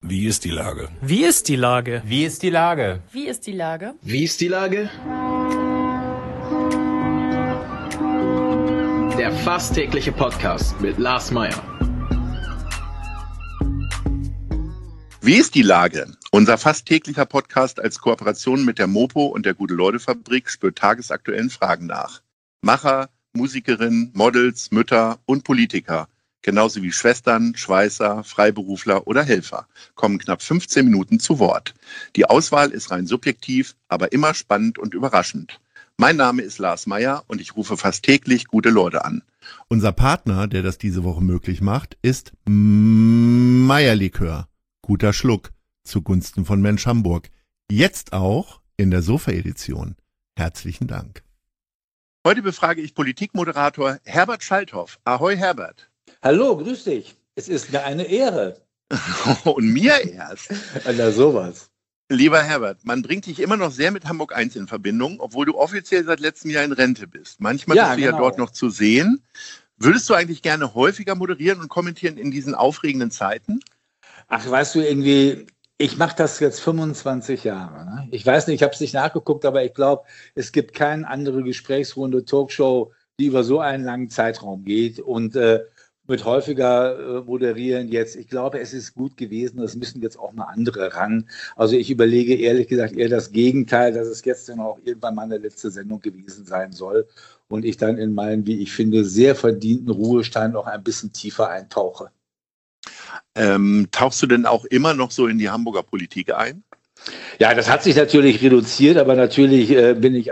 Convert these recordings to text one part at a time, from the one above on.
Wie ist die Lage? Wie ist die Lage? Wie ist die Lage? Wie ist die Lage? Wie ist die Lage? Der fast tägliche Podcast mit Lars Meyer. Wie ist die Lage? Unser fast täglicher Podcast als Kooperation mit der Mopo und der Gute-Leute-Fabrik spürt tagesaktuellen Fragen nach. Macher, Musikerinnen, Models, Mütter und Politiker, genauso wie Schwestern, Schweißer, Freiberufler oder Helfer, kommen knapp 15 Minuten zu Wort. Die Auswahl ist rein subjektiv, aber immer spannend und überraschend. Mein Name ist Lars Meyer und ich rufe fast täglich gute Leute an. Unser Partner, der das diese Woche möglich macht, ist Meyer-Likör. Guter Schluck zugunsten von Mensch Hamburg. Jetzt auch in der Sofa-Edition. Herzlichen Dank. Heute befrage ich Politikmoderator Herbert Schalthoff. Ahoi Herbert. Hallo, grüß dich. Es ist mir eine Ehre. Und mir erst. Na sowas. Lieber Herbert, man bringt dich immer noch sehr mit Hamburg 1 in Verbindung, obwohl du offiziell seit letztem Jahr in Rente bist. Manchmal bist du ja dort noch zu sehen. Würdest du eigentlich gerne häufiger moderieren und kommentieren in diesen aufregenden Zeiten? Ach, weißt du, irgendwie, ich mache das jetzt 25 Jahre. Ne? Ich weiß nicht, ich habe es nicht nachgeguckt, aber ich glaube, es gibt keine andere Gesprächsrunde, Talkshow, die über so einen langen Zeitraum geht. Und mit häufiger moderieren jetzt, ich glaube, es ist gut gewesen, es müssen jetzt auch mal andere ran. Also ich überlege ehrlich gesagt eher das Gegenteil, dass es jetzt dann auch irgendwann mal eine letzte Sendung gewesen sein soll und ich dann in meinen, wie ich finde, sehr verdienten Ruhestand noch ein bisschen tiefer eintauche. Tauchst du denn auch immer noch so in die Hamburger Politik ein? Ja, das hat sich natürlich reduziert, aber natürlich bin ich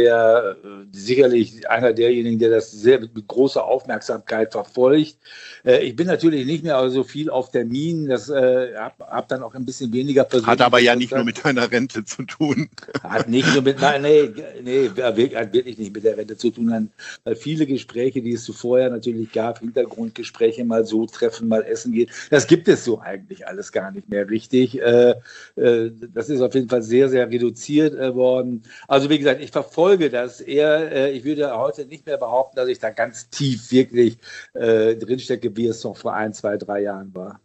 sicherlich einer derjenigen, der das sehr mit großer Aufmerksamkeit verfolgt. Ich bin natürlich nicht mehr so viel auf Terminen, hab dann auch ein bisschen weniger persönlich. Hat aber ja nicht nur mit deiner Rente zu tun. Hat nicht nur mit, hat wirklich nicht mit der Rente zu tun, weil viele Gespräche, die es zuvor natürlich gab, Hintergrundgespräche, mal so treffen, mal essen gehen, das gibt es so eigentlich alles gar nicht mehr richtig. Das ist auf jeden Fall sehr, sehr reduziert worden. Also wie gesagt, ich verfolge das eher. Ich würde heute nicht mehr behaupten, dass ich da ganz tief wirklich drinstecke, wie es noch vor 1, 2, 3 Jahren war.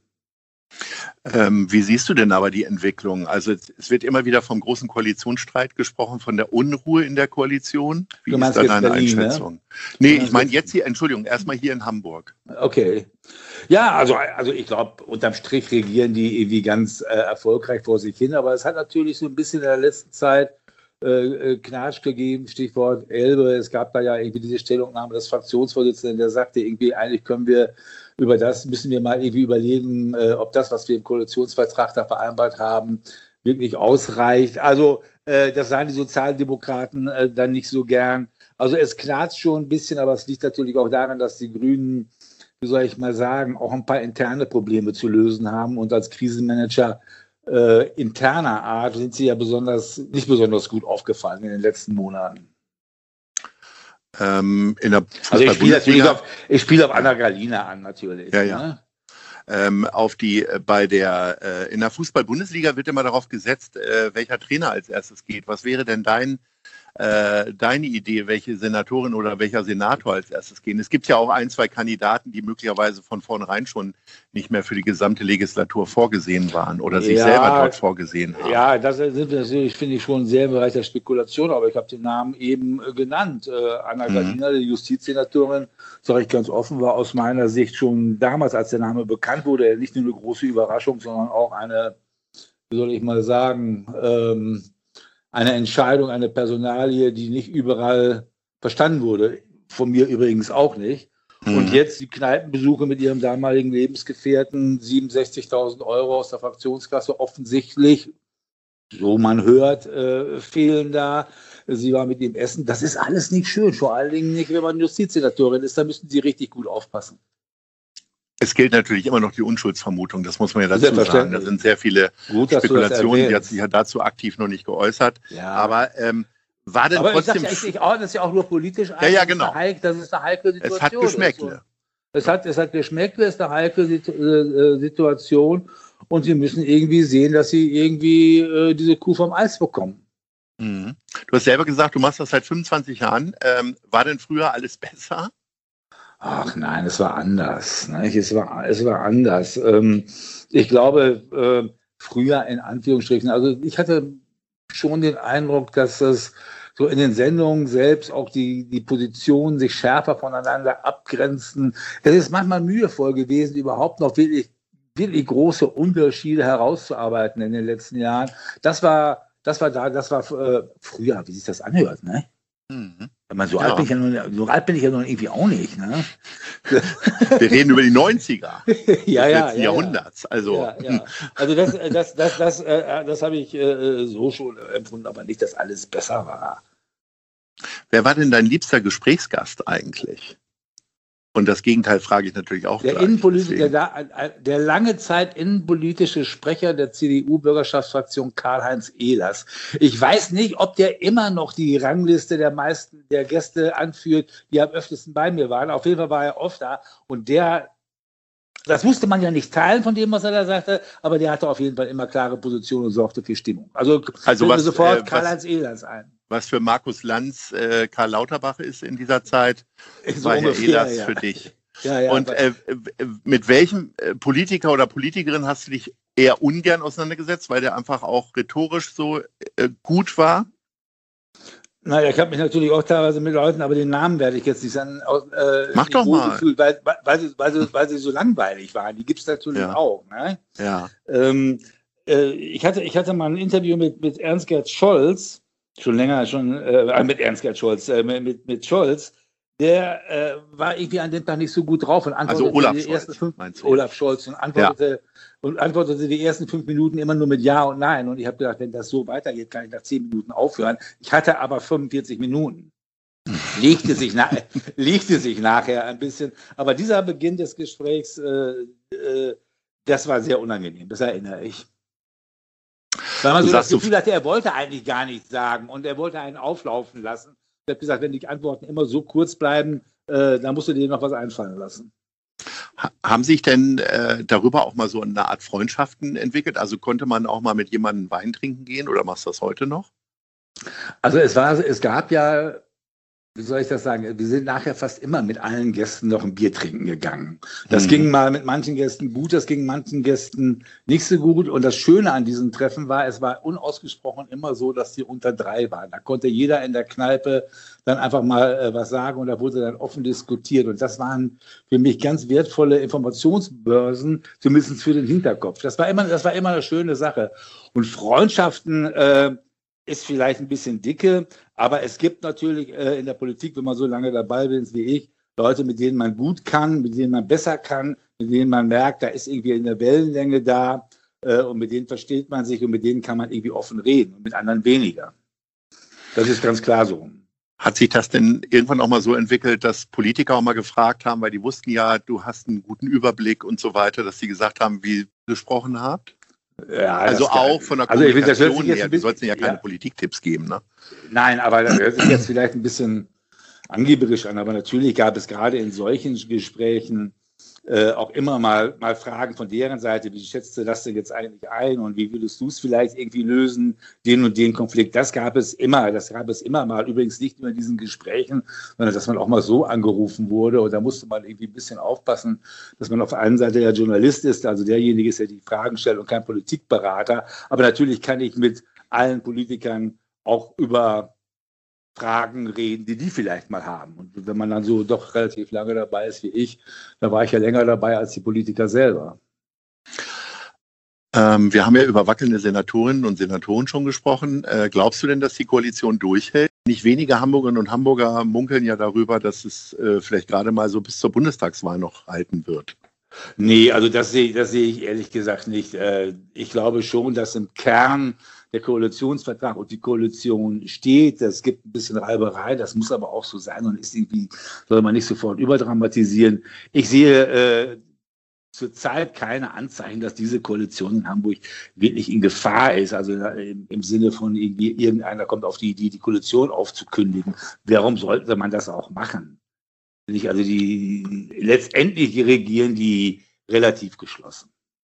Wie siehst du denn aber die Entwicklung? Also es wird immer wieder vom großen Koalitionsstreit gesprochen, von der Unruhe in der Koalition. Wie ist da deine Einschätzung? Ne? Nee, ich meine jetzt hier, Entschuldigung, erstmal hier in Hamburg. Okay. Ja, also ich glaube, unterm Strich regieren die irgendwie ganz erfolgreich vor sich hin, aber es hat natürlich so ein bisschen in der letzten Zeit Knatsch gegeben, Stichwort Elbe. Es gab da ja irgendwie diese Stellungnahme des Fraktionsvorsitzenden, der sagte irgendwie, eigentlich müssen wir mal irgendwie überlegen, ob das, was wir im Koalitionsvertrag da vereinbart haben, wirklich ausreicht. Also das sahen die Sozialdemokraten dann nicht so gern. Also es knatscht schon ein bisschen, aber es liegt natürlich auch daran, dass die Grünen, wie soll ich mal sagen, auch ein paar interne Probleme zu lösen haben und als Krisenmanager interner Art sind sie ja nicht besonders gut aufgefallen in den letzten Monaten. In der ich spiele auf Anna Galina an, natürlich. Ja, ja. Ne? In der Fußball-Bundesliga wird immer darauf gesetzt, welcher Trainer als erstes geht. Was wäre denn deine Idee, welche Senatorin oder welcher Senator als erstes gehen? Es gibt ja auch 1, 2 Kandidaten, die möglicherweise von vornherein schon nicht mehr für die gesamte Legislatur vorgesehen waren oder sich selber dort vorgesehen haben. Ja, das sind wir natürlich, finde ich, schon sehr im Bereich der Spekulation, aber ich habe den Namen eben genannt. Anna Galina, die Justizsenatorin, sage ich ganz offen, war aus meiner Sicht schon damals, als der Name bekannt wurde, nicht nur eine große Überraschung, sondern auch eine, wie soll ich mal sagen, eine Entscheidung, eine Personalie, die nicht überall verstanden wurde. Von mir übrigens auch nicht. Und jetzt die Kneipenbesuche mit ihrem damaligen Lebensgefährten, 67.000 € aus der Fraktionskasse, offensichtlich, so man hört, fehlen da. Sie war mit ihm essen. Das ist alles nicht schön. Vor allen Dingen nicht, wenn man Justizsenatorin ist. Da müssen Sie richtig gut aufpassen. Es gilt natürlich immer noch die Unschuldsvermutung, das muss man ja dazu sagen. Da sind sehr viele Spekulationen, die hat sich ja dazu aktiv noch nicht geäußert. Ja. Aber war denn trotzdem... Das ist ja auch nur politisch. Ja, genau. Das ist eine heikle Situation. Es hat Geschmäckle. Es hat Geschmäckle, es ist eine heikle Situation und Sie müssen irgendwie sehen, dass Sie irgendwie diese Kuh vom Eis bekommen. Mhm. Du hast selber gesagt, du machst das seit 25 Jahren. War denn früher alles besser? Ach nein, es war anders. Ne? Es war anders. Ich glaube, früher in Anführungsstrichen, also ich hatte schon den Eindruck, dass es so in den Sendungen selbst auch die Positionen sich schärfer voneinander abgrenzen. Es ist manchmal mühevoll gewesen, überhaupt noch wirklich große Unterschiede herauszuarbeiten in den letzten Jahren. Das war früher, wie sich das anhört, ne? Mhm. So alt bin ich ja noch irgendwie auch nicht, ne? Wir reden über die 90er des letzten Jahrhunderts. Also, Also das habe ich so schon empfunden, aber nicht, dass alles besser war. wer war denn dein liebster Gesprächsgast eigentlich? Und das Gegenteil frage ich natürlich auch Der lange Zeit innenpolitische Sprecher der CDU-Bürgerschaftsfraktion Karl-Heinz Ehlers. Ich weiß nicht, ob der immer noch die Rangliste der Gäste anführt, die am öftesten bei mir waren. Auf jeden Fall war er oft da. Und das musste man ja nicht teilen von dem, was er da sagte, aber der hatte auf jeden Fall immer klare Positionen und sorgte für Stimmung. Also was, sofort Karl-Heinz Ehlers ein. Was für Markus Lanz Karl Lauterbach ist in dieser Zeit, so war Herr Ehlers für dich. Und mit welchem Politiker oder Politikerin hast du dich eher ungern auseinandergesetzt, weil der einfach auch rhetorisch so gut war? Naja, ich habe mich natürlich auch teilweise mit Leuten, aber den Namen werde ich jetzt nicht sagen. Mach doch mal. Gefühlt, weil sie so langweilig waren. Die gibt es natürlich auch. Ne? Ja. Ich hatte mal ein Interview mit Ernst-Gerd Scholz, mit Ernst-Gerd Scholz, mit Scholz. Der war irgendwie an dem Tag nicht so gut drauf und antwortete Olaf Scholz und antwortete die ersten 5 Minuten immer nur mit Ja und Nein. Und ich habe gedacht, wenn das so weitergeht, kann ich nach 10 Minuten aufhören. Ich hatte aber 45 Minuten. Legte sich nachher ein bisschen. Aber dieser Beginn des Gesprächs, das war sehr unangenehm. Das erinnere ich. Weil man so das Gefühl hatte, er wollte eigentlich gar nichts sagen und er wollte einen auflaufen lassen. Ich habe gesagt, wenn die Antworten immer so kurz bleiben, dann musst du dir noch was einfallen lassen. Haben sich denn darüber auch mal so eine Art Freundschaften entwickelt? Also konnte man auch mal mit jemandem Wein trinken gehen oder machst du das heute noch? Also es gab ja, wie soll ich das sagen, wir sind nachher fast immer mit allen Gästen noch ein Bier trinken gegangen. Das ging mal mit manchen Gästen gut, das ging manchen Gästen nicht so gut. Und das Schöne an diesen Treffen war, es war unausgesprochen immer so, dass die unter 3 waren. Da konnte jeder in der Kneipe dann einfach mal was sagen und da wurde dann offen diskutiert. Und das waren für mich ganz wertvolle Informationsbörsen, zumindest für den Hinterkopf. Das war immer eine schöne Sache. Und Freundschaften ist vielleicht ein bisschen dicke, aber es gibt natürlich in der Politik, wenn man so lange dabei ist wie ich, Leute, mit denen man gut kann, mit denen man besser kann, mit denen man merkt, da ist irgendwie eine Wellenlänge da und mit denen versteht man sich und mit denen kann man irgendwie offen reden und mit anderen weniger. Das ist ganz klar so. Hat sich das denn irgendwann auch mal so entwickelt, dass Politiker auch mal gefragt haben, weil die wussten ja, du hast einen guten Überblick und so weiter, dass sie gesagt haben, wie ihr gesprochen habt? Ja, also auch von der Kommunikation her. Du sollst ja keine Politiktipps geben, ne? Nein, aber das hört sich jetzt vielleicht ein bisschen angeberisch an, aber natürlich gab es gerade in solchen Gesprächen auch immer mal Fragen von deren Seite, wie schätzt du das denn jetzt eigentlich ein und wie würdest du es vielleicht irgendwie lösen, den und den Konflikt. Das gab es immer mal, übrigens nicht nur in diesen Gesprächen, sondern dass man auch mal so angerufen wurde und da musste man irgendwie ein bisschen aufpassen, dass man auf der einen Seite ja Journalist ist, also derjenige ist, der die Fragen stellt und kein Politikberater, aber natürlich kann ich mit allen Politikern auch über Fragen reden, die vielleicht mal haben. Und wenn man dann so doch relativ lange dabei ist wie ich, da war ich ja länger dabei als die Politiker selber. Wir haben ja über wackelnde Senatorinnen und Senatoren schon gesprochen. Glaubst du denn, dass die Koalition durchhält? Nicht wenige Hamburgerinnen und Hamburger munkeln ja darüber, dass es vielleicht gerade mal so bis zur Bundestagswahl noch halten wird. Nee, also das sehe ich ehrlich gesagt nicht. Ich glaube schon, dass im Kern der Koalitionsvertrag und die Koalition steht. Es gibt ein bisschen Reiberei, das muss aber auch so sein und ist irgendwie, soll man nicht sofort überdramatisieren. Ich sehe zurzeit keine Anzeichen, dass diese Koalition in Hamburg wirklich in Gefahr ist. Also im Sinne von irgendwie irgendeiner kommt auf die Idee, die Koalition aufzukündigen. Warum sollte man das auch machen? Also letztendlich regieren die relativ geschlossen.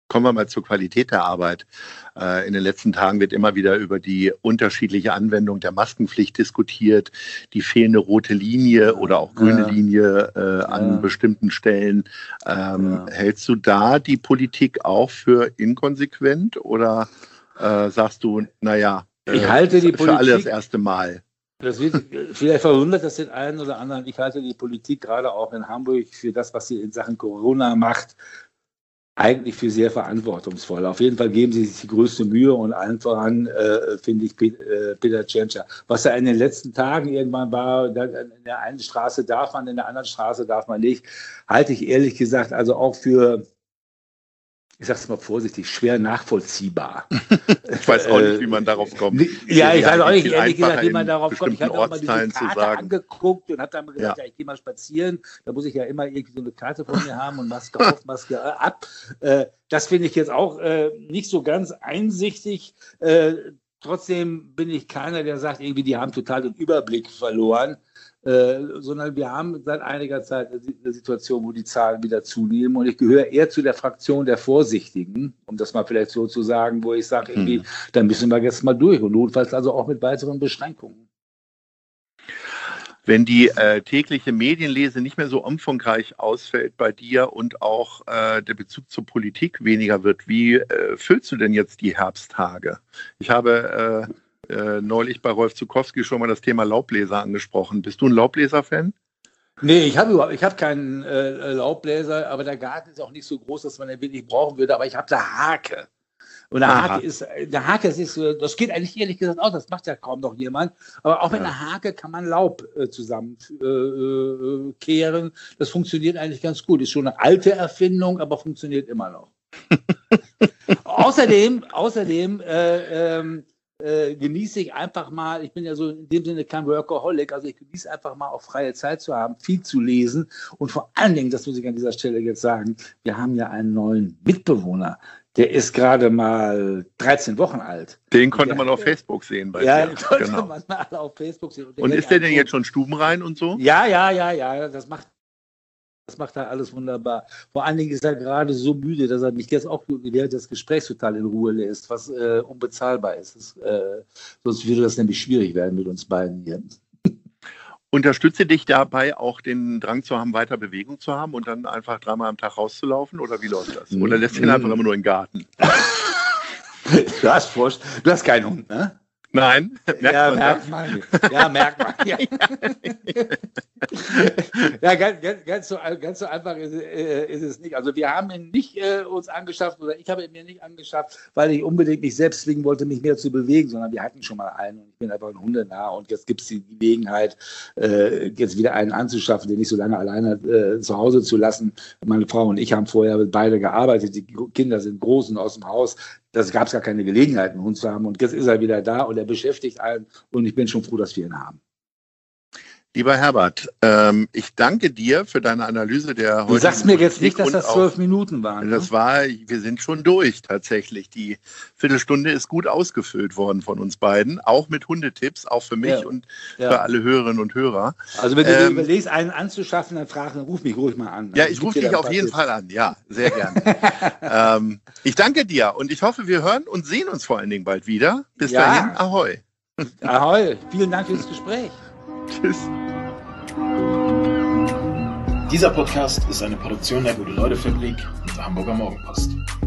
Kommen wir mal zur Qualität der Arbeit. In den letzten Tagen wird immer wieder über die unterschiedliche Anwendung der Maskenpflicht diskutiert, die fehlende rote Linie oder auch grüne Linie an bestimmten Stellen. Hältst du da die Politik auch für inkonsequent oder sagst du, naja, ich halte die Politik für alle das erste Mal? Das wird vielleicht verwundert, dass den einen oder anderen. Ich halte die Politik gerade auch in Hamburg für das, was sie in Sachen Corona macht, eigentlich für sehr verantwortungsvoll. Auf jeden Fall geben sie sich die größte Mühe und allen voran finde ich Peter Tschentscher. Was er in den letzten Tagen irgendwann war, in der einen Straße darf man, in der anderen Straße darf man nicht, halte ich ehrlich gesagt also auch für, ich sage es mal vorsichtig, schwer nachvollziehbar. Ich weiß auch nicht, wie man darauf kommt. Ja, ich weiß auch nicht, ehrlich gesagt, wie man darauf kommt. Ich habe auch mal diese Karte angeguckt und habe dann gesagt, ich gehe mal spazieren. Da muss ich ja immer irgendwie so eine Karte von mir haben und Maske auf, Maske ab. Das finde ich jetzt auch nicht so ganz einsichtig. Trotzdem bin ich keiner, der sagt, irgendwie, die haben total den Überblick verloren. Sondern wir haben seit einiger Zeit eine Situation, wo die Zahlen wieder zunehmen und ich gehöre eher zu der Fraktion der Vorsichtigen, um das mal vielleicht so zu sagen, wo ich sage, irgendwie, da müssen wir jetzt mal durch und notfalls also auch mit weiteren Beschränkungen. Wenn die tägliche Medienlese nicht mehr so umfangreich ausfällt bei dir und auch der Bezug zur Politik weniger wird, wie füllst du denn jetzt die Herbsttage? Ich habe neulich bei Rolf Zuckowski schon mal das Thema Laubbläser angesprochen. Bist du ein Laubbläser-Fan? Nee, ich hab keinen Laubbläser, aber der Garten ist auch nicht so groß, dass man den wirklich brauchen würde, aber ich habe da Hake. Und der Hake ist, das geht eigentlich ehrlich gesagt auch, das macht ja kaum noch jemand, aber auch mit einer Hake kann man Laub zusammenkehren. Das funktioniert eigentlich ganz gut. Ist schon eine alte Erfindung, aber funktioniert immer noch. Außerdem genieße ich einfach mal, ich bin ja so in dem Sinne kein Workaholic, also ich genieße einfach mal auch freie Zeit zu haben, viel zu lesen und vor allen Dingen, das muss ich an dieser Stelle jetzt sagen, wir haben ja einen neuen Mitbewohner, der ist gerade mal 13 Wochen alt. Den konnte man auf Facebook sehen bei dir. Den konnte man mal auf Facebook sehen. Und ist der denn jetzt schon stubenrein und so? Ja, das macht er alles wunderbar. Vor allen Dingen ist er gerade so müde, dass er mich jetzt auch während des Gesprächs total in Ruhe lässt, was unbezahlbar ist. Sonst würde das nämlich schwierig werden mit uns beiden hier. Unterstütze dich dabei auch den Drang zu haben, weiter Bewegung zu haben und dann einfach 3-mal am Tag rauszulaufen? Oder wie läuft das? Oder lässt du ihn einfach immer nur im Garten? Du hast keinen Hund, ne? Nein, merkt man. Ja, ganz so einfach ist es nicht. Also wir haben ihn nicht uns angeschafft, oder ich habe ihn mir nicht angeschafft, weil ich unbedingt mich selbst zwingen wollte, mich mehr zu bewegen, sondern wir hatten schon mal einen und ich bin einfach ein hundenah und jetzt gibt es die Gelegenheit, jetzt wieder einen anzuschaffen, den nicht so lange alleine zu Hause zu lassen. Meine Frau und ich haben vorher beide gearbeitet, die Kinder sind groß und aus dem Haus. Das gab es gar keine Gelegenheit, einen Hund zu haben. Und jetzt ist er wieder da und er beschäftigt einen. Und ich bin schon froh, dass wir ihn haben. Lieber Herbert, ich danke dir für deine Analyse der heutigen. Du sagst mir jetzt nicht, dass das 12 Minuten waren. Das wir sind schon durch tatsächlich. Die Viertelstunde ist gut ausgefüllt worden von uns beiden, auch mit Hundetipps, auch für mich und für alle Hörerinnen und Hörer. Also wenn du dir überlegst, einen anzuschaffen, dann ruf mich ruhig mal an. Ja, ich rufe dich auf jeden Fall an. Ja, sehr gerne. Ich danke dir und ich hoffe, wir hören und sehen uns vor allen Dingen bald wieder. Bis dahin, ahoi. Ahoi, vielen Dank fürs Gespräch. Tschüss. Dieser Podcast ist eine Produktion der Gute-Leute-Fabrik und der Hamburger Morgenpost.